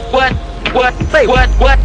What? Say what?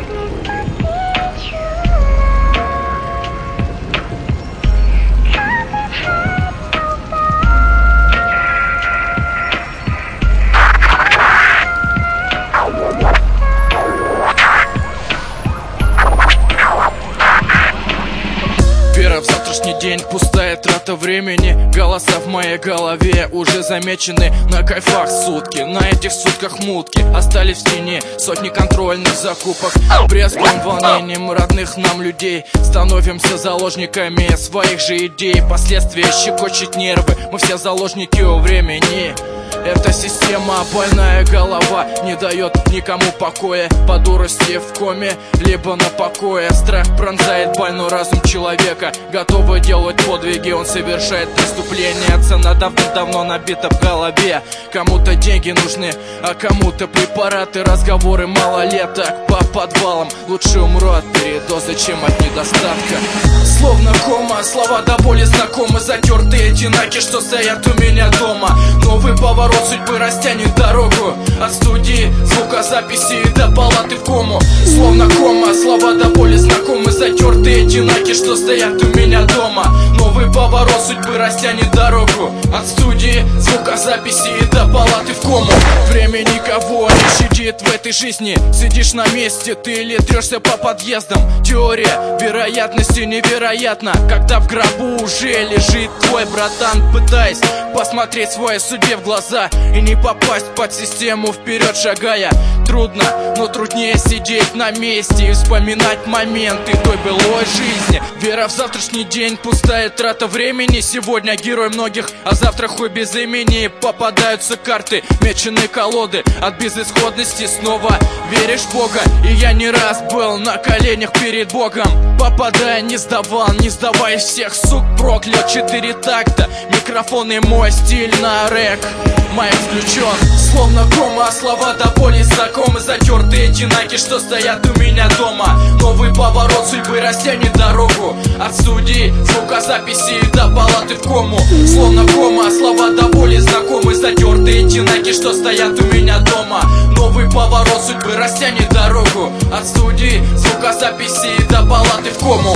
Вера в завтрашний день, пустая трата времени. Голоса в моей голове уже замечены. На кайфах сутки, на этих сутках мутки. Остались в тени сотни контрольных закупок. Брезгуем волнением родных нам людей. Становимся заложниками своих же идей. Последствия щекочут нервы, мы все заложники у времени. Эта система, больная голова, не дает никому покоя. По дурости в коме, либо на покое. Страх пронзает больной разум человека. Готовы делать подвиги, он совершает преступления. Цена давно набита в голове. Кому-то деньги нужны, а кому-то препараты. Разговоры малолеток по подвалам. Лучше умру от передоза, чем от недостатка. Словно кома, слова до боли знакомы. Затертые одинаки, что стоят у меня дома. Новый поворот судьбы растянет дорогу от студии звукозаписи до палаты в кому. Словно кома, слова до боли знакомы. Затертые одинаки, что стоят у меня дома. Новый поворот судьбы растянет дорогу от студии звукозаписи до палаты в кому. Время никого не щадит в этой жизни. Сидишь на месте ты или трешься по подъездам. Теория вероятности невероятна, когда в гробу уже лежит твой братан. Пытаясь посмотреть своей судьбе в глаза и не попасть под систему, вперед шагая. Трудно, но труднее сидеть на месте и вспоминать моменты той былой жизни. Вера в завтрашний день, пустая трата времени. Сегодня герой многих, а завтра хуй без имени. Попадаются карты, меченые колоды от безысходности. Снова веришь в Бога, и я не раз был на коленях перед Богом. Попадая, не сдавай всех, сук проклял. 4 такта, микрофон и мой стиль на рэк. Майк включен, словно кома, слова до боли знакомы. Затертые одинаки, что стоят у меня дома. Новый поворот судьбы растянет дорогу от студии звукозаписи до палаты в кому. Словно кома, слова до боли знакомы. Затертые одинаки, что стоят у меня дома. Новый поворот судьбы растянет дорогу от студии звукозаписи до палаты в кому.